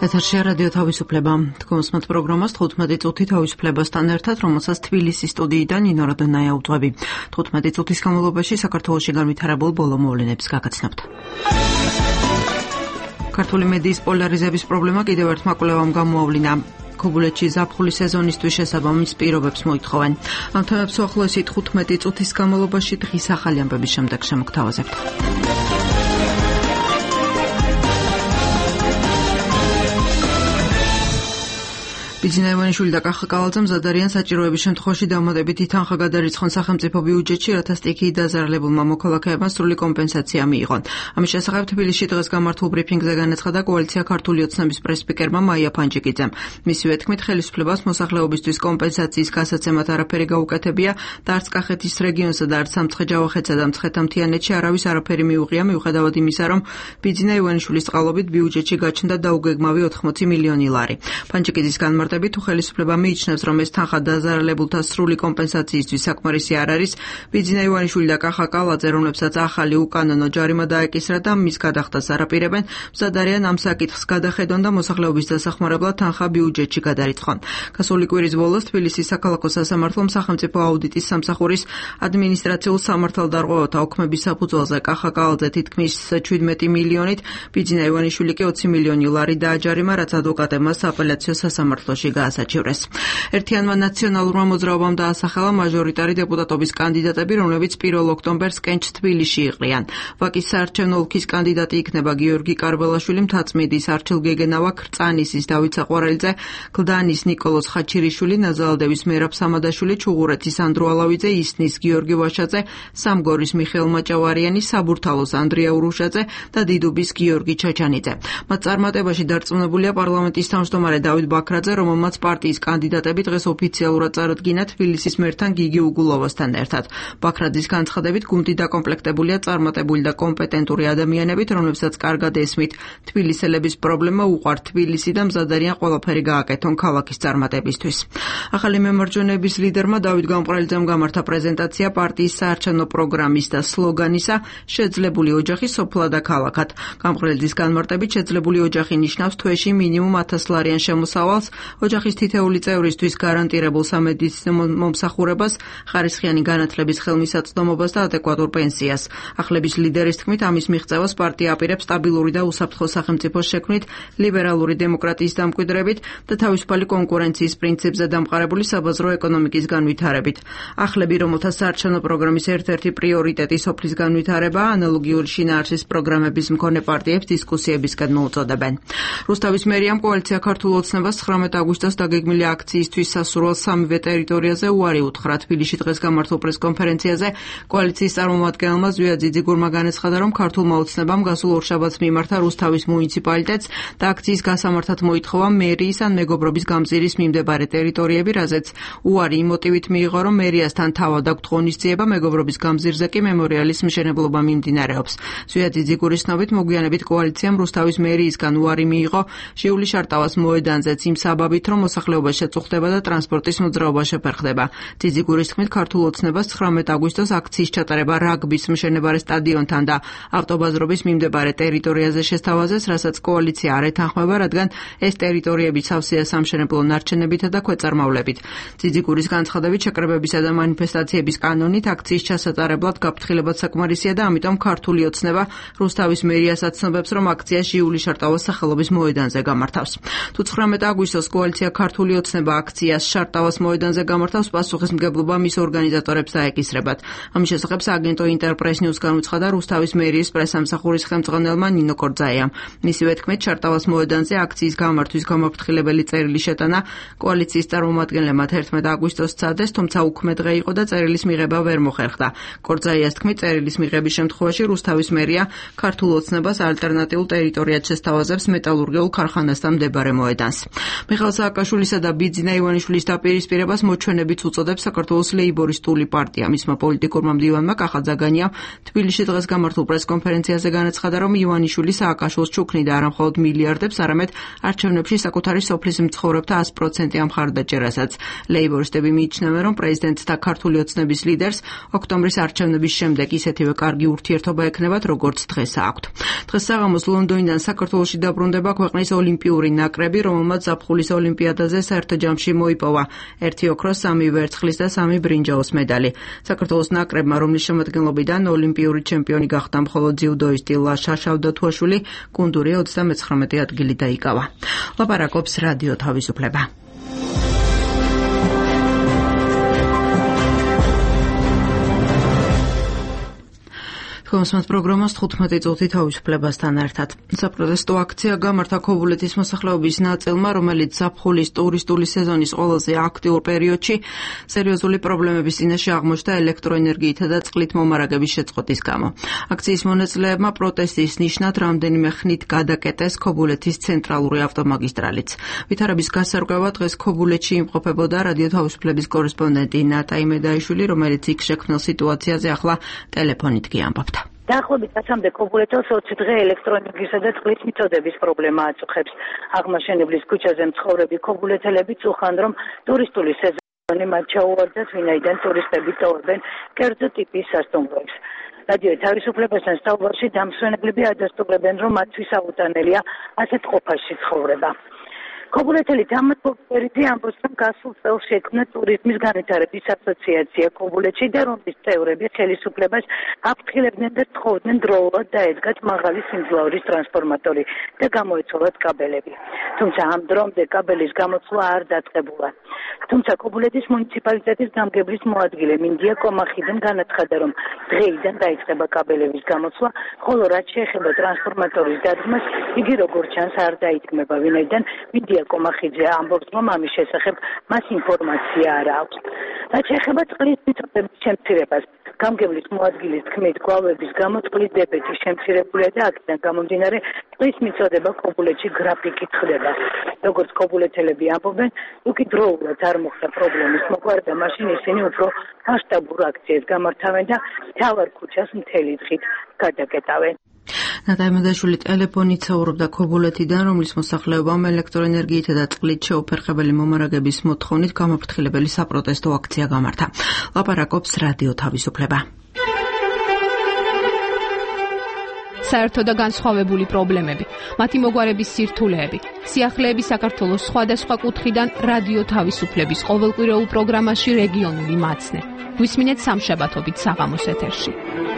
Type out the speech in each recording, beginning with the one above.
ეთერშია რადიო თავისუფლება. თქვენსმოთ პროგრამას 15 წუთი თავისუფლებასთან ერთად, რომელსაც თბილისის სტუდიიდან ნინო როდონაია უძღვები. 15 წუთის განმავლობაში საქართველოში განვითარებულ ბოლო მოვლენებს გაგაცნობთ. ქართული მედიის პოლარიზების პრობლემა კიდევ ერთმა კვლევამ გამოავლინა. ქობულეთში ზაფხულის სეზონისთვის შესაბამის პირობებს მოითხოვენ. ამ თემებს უახლოესი 15 წუთის განმავლობაში დღის ახალი ამბების შემდეგ შემოგთავაზებთ. ბიძინა ივანიშვილი და კახა კავალძე მზად არიან საჭიროების შემთხვევაში დამატებითი თანხა გადარიცხონ სახელმწიფო ბიუჯეტში, რათა სტიქიით დაზარალებულმა მოქალაქეებმა სრული კომპენსაცია მიიღონ. ამის შესახებ თბილისში დღეს გამართულ ბრიფინგზე განაცხადა კოალიცია ქართული ოცნების პრესსპიკერმა მაია ფანჯიკიძემ. მისივე თქმით, ხელისუფლებას მოსახლეობისთვის კომპენსაციის გასაცემად არაფერი გაუკეთებია და არც კახეთის რეგიონსა და არც სამცხე-ჯავახეთსა და მცხეთა-მთიანეთში არავის არაფერი მიუღია, მიუხედავად იმისა, რომ ბიძინა ივანიშვილის წყალობით ბიუჯეტში გაჩნდა დაუგეგმავი 80 მილიონი ლარი. ფანჯიკიძის განმარტებით თუ ხელისუფლება მიიჩნევს, რომ ეს თანხა დაზარალებულთა სრული კომპენსაციისთვის საკმარისი არ არის, ბიძინა ივანიშვილი და კახა კავალძე, რომლებსაც ახალი უკანონო ჯარიმა დაეკისრა და მის გადახდას არაპირებენ, მზად არიან ამ საკითხს გადახედონ და მოსახლეობის დასახმარებლად თანხა ბიუჯეტში გადარიცხონ. გასული კვირის ბოლოს თბილისის საქალაქო სასამართლომ სახელმწიფო აუდიტის სამსახურის ადმინისტრაციულ სამართალდარღვევათა ოქმების საფუძველზე კახა კავალძე თითქმის 17 მილიონით, ბიძინა ივანიშვილი კი 20 მილიონი ლარი დააჯარიმა, რაც ადვოკატებმა სააპელაციო სასამართლოში გაასაჩივრეს. ერთიანმა ნაციონალურმა მოძრაობამ დაასახელა მაჟორიტარი დეპუტატობის კანდიდატები, რომლებიც 1 ოქტომბერს კენჭ თბილისში იყრიან. ვაკის საარჩევნო ოლქის კანდიდატი იქნება გიორგი კარბელაშვილი, მთაწმინდის არჩილ გეგენავა, ქრწანისის დავით საყვარელიძე, გლდანის ნიკოლოზ ხაჩირიშვილი, ნაზალადევის მერაბ სამადაშვილი, ჩუღურეთის ანდრო ალავიძე, ისნის გიორგი ვაშაძე, სამგორის მიხეილ მაჭავარიანი, საბურთალოს ანდრია ურუშაძე და დიდუბის გიორგი ჩაჩანიძე. მათ წარმატებაში დარწმუნებულია პარლამენტის თავმჯდომარე დავით ბაქრაძე, რომელმაც პარტიის კანდიდატები დღეს ოფიციალურად წარადგინა თბილისის მერთან გიგი უგულოვასთან ერთად. ბაქრაძის განცხადებით, გუნდი დაკომპლექტებულია წარმატებული და კომპეტენტური ადამიანებით, რომლებსაც კარგად ესმით თბილისელების პრობლემა უყვართ თბილისი და მზად არიან ყველაფერი გააკეთონ ქალაქის წარმატებისთვის. ახალი მემარჯვენეების ლიდერმა დავით გამყრელიძემ გამართა პრეზენტაცია პარტიის საარჩევნო პროგრამის და სლოგანისა შეძლებული ოჯახი სოფლა და ქალაქად. გამყრელიძის განმარტებით, შეძლებული ოჯახი ნიშნავს თვეში მინიმუმ 1000 ლარიან შემოსავალს, ოჯახის თითეული წევრისთვის გარანტირებულ სამედიცინო მომსახურებას, ხარისხიანი განათლების ხელმისაწვდომობას და ადეკვატურ პენსიას. ახლების ლიდერის თქმით, ამის მიღწევას პარტია აპირებს სტაბილური და უსაფრთხო სახელმწიფოს შექმნით, ლიბერალური დემოკრატიის დამკვიდრებით და თავისუფალი კონკურენციის პრინციპზე დამყარებული საბაზრო ეკონომიკის განვითარებით. ახლები, რომელთა საარჩევნო პროგრამის ერთ-ერთი პრიორიტეტი სოფლის განვითარება, ანალოგიური შინაარსის პროგრამების მქონე პარტიებს დისკუსიებისკენ მოუწოდებენ. რუსთავის მერიამ კოალიცია ქართულ ოცნებას 19 აგვისტოს დაგეგმილი აქციისთვის სასურველ სამივე ტერიტორიაზე უარი უთხრა. თბილისში დღეს გამართულ პრესკონფერენციაზე კოალიციის წარმომადგენელმა ზვია ძიძიგურმა განაცხადა, რომ ქართულმა ოცნებამ გასულ ორშაბათს მიმართა რუსთავის მუნიციპალიტეტს და აქციის გასამართად მოითხოვა მერიის ან მეგობრობის გამზირის მიმდებარე ტერიტორიები, რაზეც უარი იმ მოტივით მიიღო, რომ მერიასთან თავად აქვთ ღონისძიება, მეგობრობის გამზირზე კი მემორიალის მშენებლობა მიმდინარეობს. ზვია ძიძიგურის ცნობით, მოგვიანებით კოალიციამ რუსთავის მერიისგან უარი მიიღო ჟიული შარტავას მოედანზეც იმ საბაბით, რომ მოსახლეობა შეწუხდება და ტრანსპორტის მოძრაობა შეფერხდება. ძიძიგურის თქმით, ქართულ ოცნებას 19 აგვისტოს აქციის ჩატარება რაგბის მშენებარე სტადიონთან და ავტობაზრობის მიმდებარე ტერიტორიაზე შესთავაზეს, რასაც კოალიცია არ ეთანხმება, რადგან ეს ტერიტორიები სავსეა სამშენებლო ნარჩენებითა და ქვეწარმავლებით. ძიძიგურის განცხადებით, შეკრებებისა და მანიფესტაციების კანონით აქციის ჩასატარებლად გაფრთხილებაც საკმარისია და ამიტომ ქართული ოცნება რუსთავის მერიას აცნობებს, რომ აქცია ჟიული შარტავას სახელობის მოედანზე გამართავს. თუ 19 აგვისტოს კოალიცია ქართული ოცნება აქციას შარტავას მოედანზე გამართავს, პასუხისმგებლობა მის ორგანიზატორებს დაეკისრებათ. ამის შესახებ სააგენტო ინტერპრეს ნიუს განუცხადა რუსთავის მერიის პრესამსახურის ხელმძღვანელმა ნინო კორძაიამ. მისივე თქმით, შარტავას მოედანზე აქციის გამართვის გამაფრთხილებელი წერილი შეტანა კოალიციის წარმომადგენლებმა 11 აგვისტოს სცადეს, თუმცა უქმე დღე იყო და წერილის მიღება ვერ მოხერხდა. კორძაიას თქმით, წერილის მიღების შემთხვევაში რუსთავის მერია ქართულ ოცნებას ალტერნატიულ ტერიტორიად შესთავაზებს მეტალურგიულ ქარხანასთან მდებარე მოედანს. მიხეილ სააკაშვილისა და ბიძინა ივანიშვილის დაპირისპირებას მოჩვენებით უწოდებს საქართველოს ლეიბორისტული პარტია. მისმა პოლიტიკურმა მდივანმა კახა ძაგანიამ თბილისში დღეს გამართულ პრესკონფერენციაზე განაცხადა, რომ ივანიშვილი სააკაშვილს ჩუქნიდა არა მხოლოდ მილიარდებს, არამედ არჩევნებში საკუთარი სოფლის მცხოვრებთა 100%-იან მხარდაჭერასაც. ლეიბორისტები მიიჩნევენ, რომ პრეზიდენტთა ქართული ოცნების ლიდერს ოქტომბრის არჩევნების შემდეგ ისეთივე კარგი ურთიერთობა ექნებათ, როგორც დღეს აქვთ. დღეს საღამოს ლონდონიდან საქართველოში დაბრუნდება ქვეყნის ოლიმპიური ნაკრები, რომელმაც ზაფხულის ოლიმპიადაზე საერთო ჯამში მოიპოვა 1 ოქროს, 3 ვერცხლის და 3 ბრინჯაოს медали. საქართველოს ნაკრებმა, რომლის შემადგენლობიდან ოლიმპიური ჩემპიონი გახდა მხოლოდ ძიუდოისტი ლაშა შავდათუაშვილი, გუნდური 39 ადგილი დაიკავა. ლაპარაკობს რადიო თავისუფლება. Თქვენს პროგრამას 15 წუთი თავისუფლებასთან ერთად. საპროტესტო აქცია გამართა ქობულეთის მოსახლეობის ნაწილმა, რომელიც ზაფხულის ტურისტული სეზონის ყველაზე აქტიურ პერიოდში სერიოზული პრობლემების წინაშე აღმოჩნდა ელექტროენერგიითა და წყლით მომარაგების შეწყვეტის გამო. აქციის მონაწილეებმა პროტესტის ნიშნად რამდენიმე ხნით გადაკეტეს ქობულეთის ცენტრალური ავტომაგისტრალიც. ვითარების გასარკვევად დღეს ქობულეთში იმყოფებოდა რადიო თავისუფლების კორესპონდენტი ნატა იმედაიშვილი, რომელიც იქ შექმნილ სიტუაციაზე ახლა ტელეფონით გიამბობთ. დაახლოებით 100-მდე ქობულეთელს 20 დღე ელექტროენერგიისა და წყლის მიწოდების პრობლემა აწუხებს. აღმაშენებლის ქუჩაზე მცხოვრები ქობულეთელები წუხან, რომ ტურისტული სეზონი მათ ჩაუვარდათ, ვინაიდან ტურისტები ტოვებენ კერძო ტიპის სასტუმროებს. რადიო თავისუფლებასთან საუბარში დამსვენებლები ადასტურებენ, რომ მათთვის აუტანელია ასეთ ყოფაში ცხოვრება. ქობულეთელი დამატებითი ამბობს, რომ გასულ წელს შექმნა ტურიზმის განვითარების ასოციაცია ქობულეთში და რომლის წევრები ხელისუფლებას აფრთხილებდნენ და თხოვდნენ დროულად დაედგათ მაღალი სიმძლავრის ტრანსფორმატორი და გამოეცვალათ კაბელები. თუმცა ამ დრომდე კაბელის გამოცვლა არ დაწყებულა. თუმცა ქობულეთის მუნიციპალიტეტის გამგებლის მოადგილე მინდია კომახიდან განაცხადა, რომ დღეიდან დაიწყება კაბელების გამოცვლა, ხოლო რაც შეეხება ტრანსფორმატორის დადგმას, იგი როგორც ჩანს არ დაითქმება, ვინაიდან მინდია კომახიძე ამბობს, რომ ამის შესახებ მას ინფორმაცია არ აქვს. რაც შეეხება წყლის მიწოდების შემცირებას, გამგებლის მოადგილის თქმით, გვალვების გამო წყლის დებეთი შემცირებულია და აქედან გამომდინარე წყლის მიწოდება ქობულეთში გრაფიკით ხდება. როგორც ქობულეთელები ამბობენ, უკიდროულად არ მოხდა პრობლემის მოყვარა და მაშინ ისინი უფრო მასშტაბურ აქციას გამართავენ და მთავარ ქუჩას მთელი დღით გადაკეტავენ. ნატა იმედაიშვილი ტელეფონით საუბრობდა ქობულეთიდან, რომლის მოსახლეობამ ელექტროენერგიითა და წყლით შეუფერხებელი მომარაგების მოთხოვნით გამაფრთხილებელი საპროტესტო აქცია გამართა. ლაპარაკობს რადიო თავისუფლება. საერთო და განსხვავებული პრობლემები, მათი მოგვარების სირთულეები, სიახლეები საქართველოს სხვადასხვა კუთხიდან რადიო თავისუფლების ყოველკვირეულ პროგრამაში რეგიონული მაცნე. გვისმინეთ სამშაბათობით საღამოს ეთერში.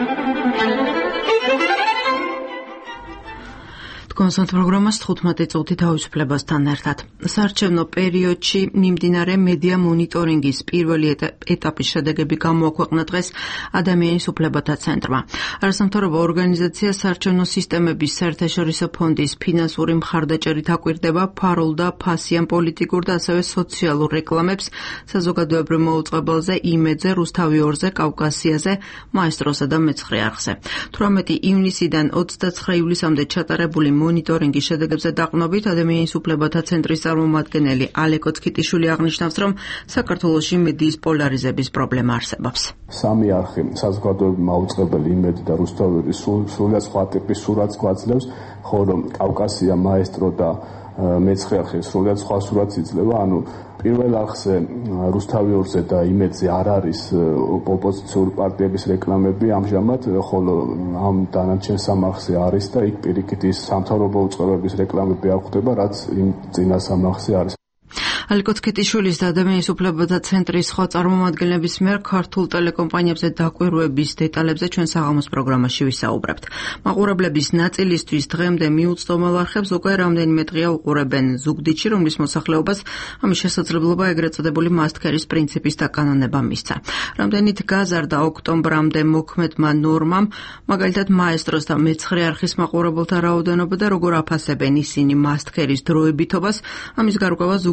კონსერტ პროგრამას 15 წუთი თავისუფლებასთან ერთად. საარჩევნო პერიოდში მიმდინარე მედია მონიტორინგის პირველი ეტაპის შედეგები გამოაქვეყნა დღეს ადამიანის უფლებათა ცენტრმა. არასამთავრობო ორგანიზაცია საარჩევნო სისტემების საერთაშორისო ფონდის ფინანსური მხარდაჭერით აკვირდება ფარულ და ფასიან პოლიტიკურ და ასევე სოციალურ რეკლამებს საზოგადოებრივ მოუწყებელზე, იმედზე, რუსთავი 2-ზე, კავკასიაზე, მაესტროსა და მეცხრე არხზე. 18 ივნისიდან 29 ივლისამდე ჩატარებული მონიტორინგის შედეგებზე დაყრდნობით ადამიანის უფლებათა ცენტრის წარმომადგენელი ალეკო ცქიტიშვილი აღნიშნავს, რომ საქართველოში მედიის პოლარიზების პრობლემა არსებობს. სამი არხი საზოგადოებრივ მოუწყებელი იმედი და რუსთავი სრულიად სხვა ტიპის სურათს გვაძლევს, ხოლო კავკასია, მაესტრო და მეცხრე არხი სრულიად სხვა სურათს იძლევა, ანუ პირველ არხზე რუსთავი 2-ზე და იმედზე არ არის ოპოზიციური პარტიების რეკლამები ამჟამად, ხოლო ამ დანარჩენ სამ არხზე არის და იქ პირიქით ის სამთავრობო უწყებების რეკლამები არ ხდება, რაც იმ წინა სამ არხზე არის. ალეკო ცქიტიშვილის და ადამიანის უფლებათა ცენტრის სხვა წარმომადგენლების მიერ ქართულ ტელეკომპანიებზე დაკვირვების დეტალებზე ჩვენ საღამოს პროგრამაში ვისაუბრებთ. მაყურებლების ნაწილისთვის დღემდე მიუწვდომელ არხებს უკვე რამდენიმე დღეა უყურებენ ზუგდიდში, რომლის მოსახლეობას ამის შესაძლებლობა ეგრეთ წოდებული მასტქერის პრინციპის დაკანონება მისცა. რამდენით გაზარდა ოქტომბრამდე მოქმედმა ნორმამ, მაგალითად მაესტროს და მეცხრე არხის მაყურებელთა რაოდენობა და როგორ აფასებენ ისინი მასტქერის დროებითობას, ამის გარკვევა ზუგდიდში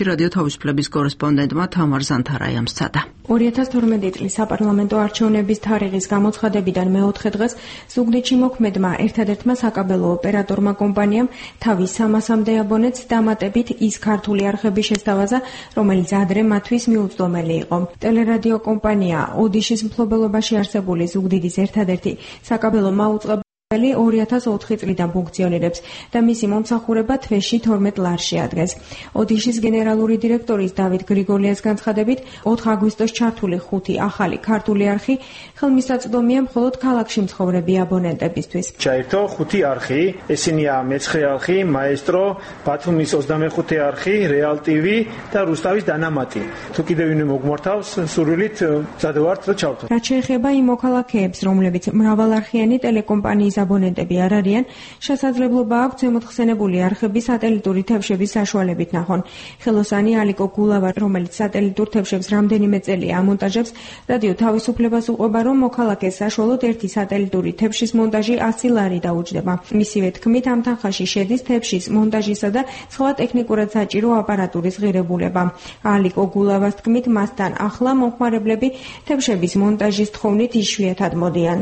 რადიო თავისუფლების კორესპონდენტმა თამარ ზანთარაიამ სცადა. 2012 წლის საპარლამენტო არჩევნების თარიღის გამოცხადებიდან მეოთხე დღეს ზუგდიდში მოქმედმა ერთადერთმა საკაბელო ოპერატორმა კომპანიამ თავის 300-მდე აბონეტს დამატებით ის ქართული არხების შესთავაზა, რომელიც ადრე მათთვის მიუწვდომელი იყო. ტელერადიო კომპანია ოდიშის მფლობელობაში არსებული ზუგდიდის ერთადერთი საკაბელო მაუწყებელი 2004 წლიდან ფუნქციონირებს და მისი მომსახურება თვეში 12 ლარს შეადგენს. ოდიშის გენერალური დირექტორის დავით გრიგოლიას განცხადებით, 4 აგვისტოს ჩართული 5 ახალი ქართული არხი ხელმისაწვდომია მხოლოდ ქალაქში მცხოვრები აბონენტებისთვის. ჩაერთო 5 არხი, ესენია მე-9 არხი, მაესტრო, ბათუმის 25 არხი, რეალ ტივი და რუსთავის დანამატი. თუ კიდევ ვინმე მოგმართავს, სურვილით მზადვართ და ჩავთო. რაც შეეხება იმ მოქალაქეებს, რომლებიც მრავალარხიანი ტელეკომპანიის აბონენტები არ არიან, შესაძლებლობა აქვს ზემოთხსენებული არხების სატელიტური თევშების საშუალებით ნახონ. ხელოსანი ალიკო გულავა, რომელიც სატელიტურ თევშებს რამდენიმე წელია ამონტაჟებს, რადიო თავისუფლებას უყვება, რომ მოქალაქეს საშუალოდ ერთი სატელიტური თევშის მონტაჟი 100 ლარი დაუჯდება. მისივე თქმით, ამ თანხაში შედის თევშის მონტაჟისა და სხვა ტექნიკურად საჭირო აპარატურის ღირებულება. ალიკო გულავას თქმით, მასთან ახლა მომხმარებლები თევშების მონტაჟის თხოვნით იშვიათად მოდიან.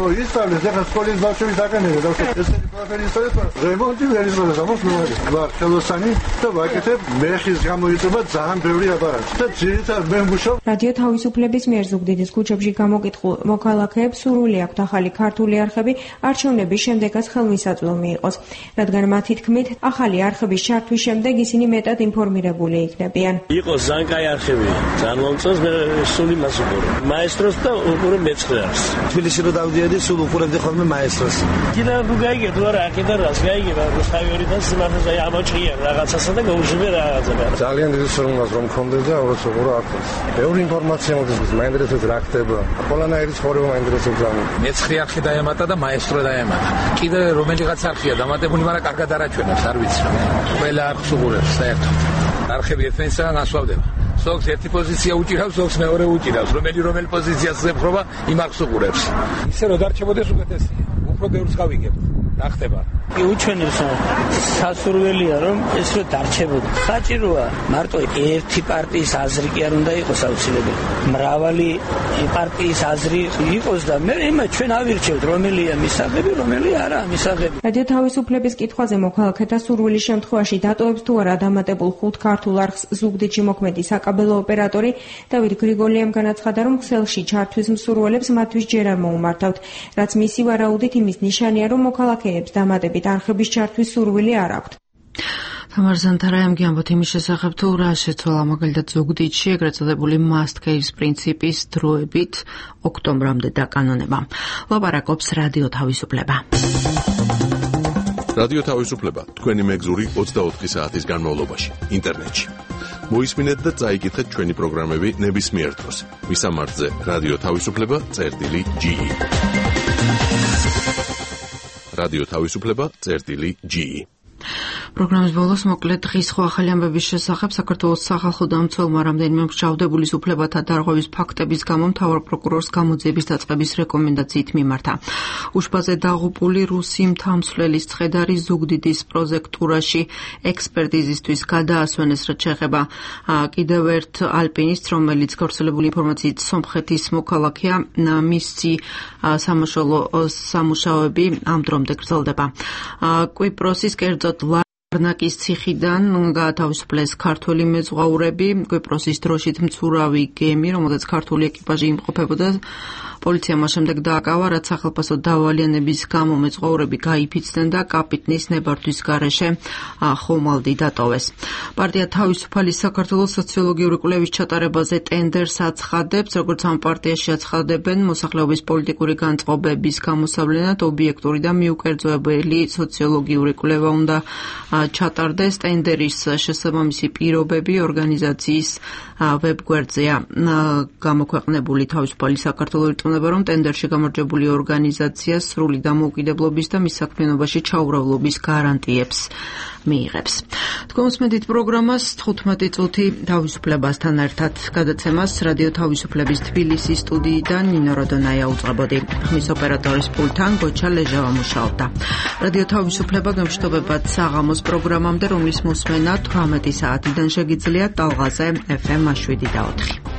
დაგანებია და ესეთი პროფილი ისწავლეთ, რემონტი ვერ იზრდება მოსნოვარი. ვარ ხელოსანი და ვაკეთებ მეხის გამოიწვება ძალიან ბევრი აპარატი. და ძირითადად მე მუშაობ რადიო თავისუფლების მიერ ზუგდიდის ქუჩებში გამოკითხულ მოქალაქეებს სურვილი აქვთ ახალი ქართული არხები არჩევნების შემდეგაც ხელმისაწვდომი იყოს, რადგან მათი თქმით, ახალი არხების ჩართვის შემდეგ ისინი მეტად ინფორმირებული იქნებიან. იყოს ზანკაი არხები, ძალიან მომწონს, მე სულ იმას უყურებ. მაესტროს და უყურებ მე-9 არხს. თბილისში რო დავდიოდი, სულ უყურებდი ხოლმე მაესტროს. კიდე რო გაიგებ, რა აქედან რას გაიგებ, რუსთავი ორიდან სიმართლე ამოჭია რაღაცასა და გაუშვებ რაღაცა. ძალიან დიდი სურვილს რომ მქონდეს და როგორც უყურა არხს. ბევრი ინფორმაცია მოდის, მაინტერესებს რა ხდება. ყველანაირი ცხოვრება მაინტერესებს ამ. მე-9 არხი დაემატა და მაესტრო დაემატა. კიდე რომელიღაც არხია დამატებული, მაგრამ კარგად არაჩვენებს, არ ვიცი. ყველა არხს უყურებს საერთოდ. არხები ერთმანეთსგან ასვავდება. ზოგს ერთი პოზიცია უჭირავს, ზოგს მეორე უჭირავს. რომელი პოზიციას ეხება, იმ არხს უყურებს. ისე რომ დარჩებოდეს უკეთესია. უფრო ბევრს გავიგებთ. რა ხდება? უჩვენებს სასურველია რომ ეს რო დარჩებოდა. საჭიროა მარტო ერთი პარტიის აზრი კი არ უნდა იყოს აუცილებელი. მრავალი პარტიის აზრი იყოს და მე იმას ჩვენ ავირჩევთ რომელია მისაღები, რომელი არა მისაღები. რადიო თავისუფლების კითხვაზე მოქალაქეთა სურვილის შემთხვევაში დატოვებს თუ არა დამატებულ 5 ქართულ არხს ზუგდიდში მოქმედი საკაბელო ოპერატორი დავით გრიგოლიამ განაცხადა, რომ ქსელში ჩართვის მსურველებს მათთვის ჯერ არ მოუმართავთ, რაც მისი ვარაუდით იმის ნიშანია, რომ მოქალაქეებს დამატებით არხების ჩართვის სურვილი არ აქვთ. თამარ ზანთარაიამ გიამბოთ იმის შესახებ, თუ რა შეცვალა მაგალითად ზუგდიდში ეგრეთ წოდებული must case პრინციპის დროებით ოქტომბრამდე დაკანონება. ლაპარაკობს რადიო თავისუფლება. რადიო თავისუფლება თქვენი მეგზური 24 საათის განმავლობაში ინტერნეტში. მოისმინეთ და წაიკითხეთ ჩვენი პროგრამები ნებისმიერ დროს. მისამართზე რადიო თავისუფლება.ge რადიო თავისუფლება.ge პროგრამის ბოლოს მოკლედ დღის სხვა ახალი ამბების შესახებ საქართველოს სახალხო დამცველმა რამდენიმე მსჯავრდებულის უფლებათა დარღვევის ფაქტების გამო მთავარ პროკურორს გამოძიების დაწყების რეკომენდაციით მიმართა. უშბაზე დაღუპული რუსი მთამსვლელის ცხედარი ზუგდიდის პროზექტურაში ექსპერტიზისთვის გადაასვენეს, რაც შეეხება კიდევ ერთ ალპინისტს, რომელიც გავრცელებული ინფორმაციით სომხეთის მოქალაქეა, მისი სამაშველო სამუშაოები ამ დრომდე გრძელდება. კვიპროსის კერძოდ ლარნაკის ციხიდან გაათავისუფლეს ქართველი მეზღვაურები, კვიპროსის დროშით მცურავი გემი, რომელზეც ქართული ეკიპაჟი იმყოფებოდა. პოლიციამ მას შემდეგ დააკავა, რაც სახელმწიფო დავალიანების გამო მეზღვაურები გაიფიცნენ და კაპიტნის ნებართვის გარეშე ხომალდი დატოვეს. პარტია თავისუფალი საქართველოს სოციოლოგიური კვლევის ჩატარებაზე ტენდერს აცხადებს, როგორც ამ პარტიაში აცხადებენ მოსახლეობის პოლიტიკური განწყობების გამოსავლენად ობიექტური და მიუკერძოებელი სოციოლოგიური კვლევა უნდა ჩატარდეს. ტენდერის შესაბამისი პირობები ორგანიზაციის ვებგვერდზეა გამოქვეყნებული. თავისუფალი საქართველოს ირწმუნება, რომ ტენდერში გამარჯვებული ორგანიზაცია სრული დამოუკიდებლობის და მის საქმიანობაში ჩაუყრავლობის გარანტიებს მიიღებს. თქვენსმენთ პროგრამას 15 წუთი თავისუფლებასთან ერთად გადაცემას რადიო თავისუფლების თბილისის სტუდიიდან ნინო როდონაია უწყებოდი. ხმის ოპერატორის პულტთან გოჩა ლეჟავა მუშაობდა. რადიო თავისუფლება გამშვიდობებად საღამოს პროგრამამდე, რომლის მოსმენა 18 საათიდან შეგიძლიათ ტალღაზე FM 7 და 4.